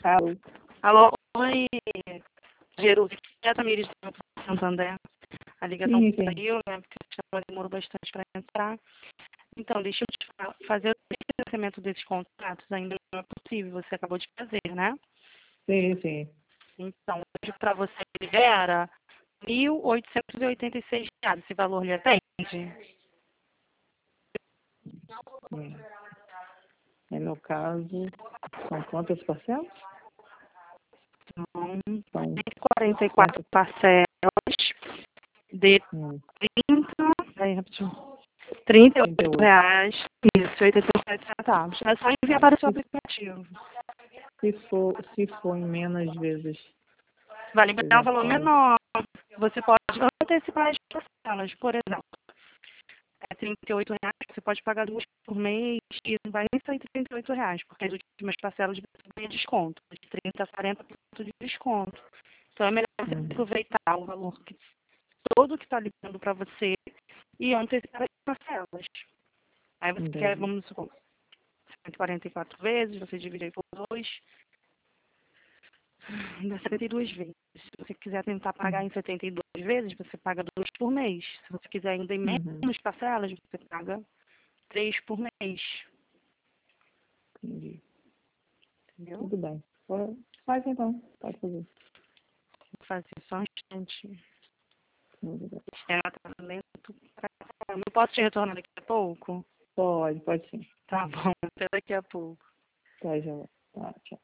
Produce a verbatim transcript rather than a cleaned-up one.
Alô? Alô, oi, Jerusa, aqui é a Tamires do Santander. A ligação Sim, sim. saiu, né, porque o sistema demorou bastante para entrar. Então, deixa eu te fa- fazer o financiamento desses contratos, ainda não é possível, você acabou de fazer, né? Sim, sim. Então, hoje para você ele era mil oitocentos e oitenta e seis reais, esse valor lhe atende? Sim. E no caso, são quantas parcelas? São São cento e quarenta e quatro cento... parcelas de Hum, trinta, aí, rapidinho, trinta e trinta e oito oito. reais, isso, oitenta e sete centavos. É só enviar para o seu Se, aplicativo. se, for, se for em menos vezes, Vai por liberar um exemplo, valor quando... menor. Você pode antecipar as parcelas, por exemplo. É trinta e oito reais, você pode pagar duas por mês e não vai nem sair trinta e oito reais, porque as últimas parcelas você ganha desconto, de trinta a quarenta por cento de desconto. Então é melhor você Hum, aproveitar o valor que, todo que está ligando para você e antecipar as parcelas. Aí você quer, entendi. vamos supor, cento e quarenta e quatro vezes, você divide aí por dois, dá setenta e duas vezes. Se você quiser tentar pagar Hum, em setenta e duas vezes, você paga duas por mês. Se você quiser ainda em Uhum, menos parcelas, você paga três por mês. entendi. Entendeu? Tudo bem. Pode- Faz então, pode fazer. Vou fazer só um instante. Tudo bem. É um tratamento pra caramba. Eu posso te retornar daqui a pouco? Pode, pode sim. Tá bom, até daqui a pouco. Tá, já. Tá, tchau.